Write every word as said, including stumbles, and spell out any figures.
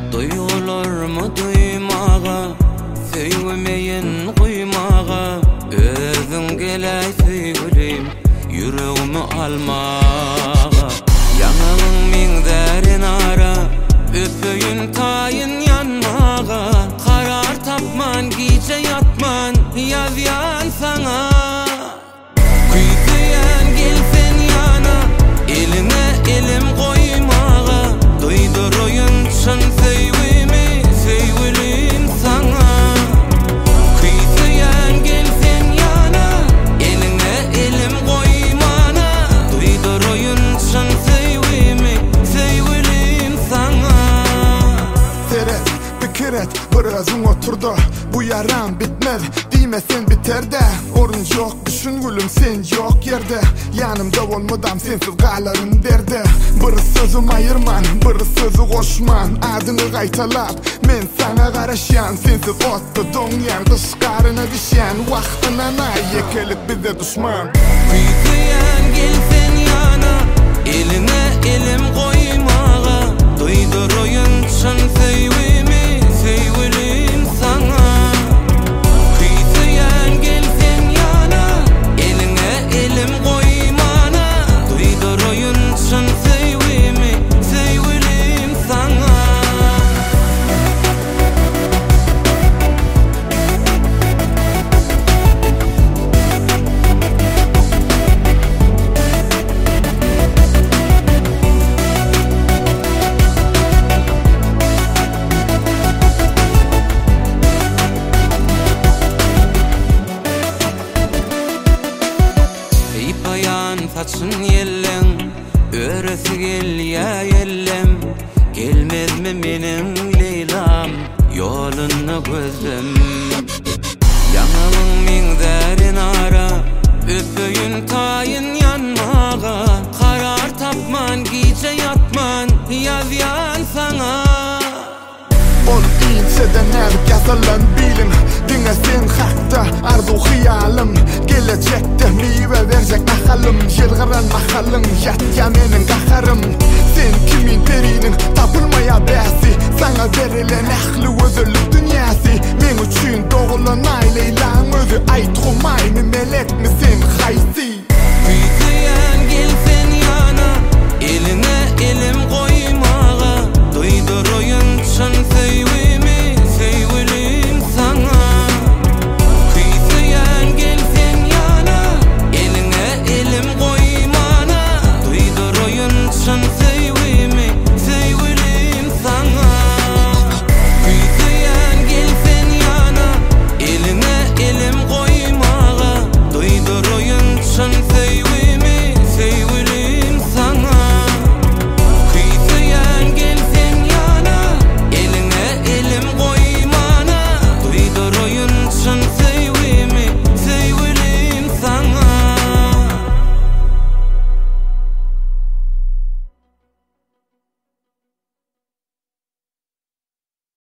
Duygularımı duymağa, söylemeyin kuymağa. Özün gelay söyleyim, yüreğimi almağa. Yanağın min derin ara, öpüyün tayın yanmağa. Karar tapman, gece yatman, yaz yan sana. Kuytuyan gelsen yana, eline elim koymağa. Duyduruyun çın sevimi, sevgilim sana. Kuytuyan gelsen yana, eline elim koymana. Duyduruyun çın sevimi, sevgilim sana. Seret, fikir et, birazın oturdu. Bu yaram bitmez, diymesen biter de. Orun yok, düşün gülüm sen yok yerde. Yanımda olmadan sensiz qalarım derdi. Bir sözüm ayırman, bir sözü koşman. Adını qaytalap, men sana qarasyan. Sensiz ottu donyan, kışkarına düşen. Vaxtına yekelik bize düşman. Kuytuyan gelsen yana, eline elim koymağa. Duyduruyun çın sevimi, sevgilim sana. Kuytuyan gelsen yana, eline elim koymana. Duyduruyun çın sevimi, sevgilim sana. Bayan saçın yellen, öresi gel ya yellem. Gelmez mi benim Leylam, yolunu gözlem. Yanağın min derin ara, öpüyün tayın yanmağa. Karar tapman, gece yatman, yaz yan sana. Ol iyiceden erik yazılan bilim. Dine sen hakta arzu hiyalim. Gelecekte meyve verecek nahalım. Yılgıran mahalım, yat ya menin qaharım. Sen kimin perinin tapılmaya bäsi. Sana verilen ahli özürlük dünyası. Men üçün doğulan ayleylan özü. Aytğumay mi melek mi sen haysi. Kuytuyan gelsen yana, eline elim koymağa. Duyduruyun çın sevimi, sevgilim sana. Kuytuyan gelsen yana, eline elim koymana. Duyduruyun çın sevimi, sevgilim sana. Kuytuyan gelsen yana, eline elim koymağa. Duyduruyun çın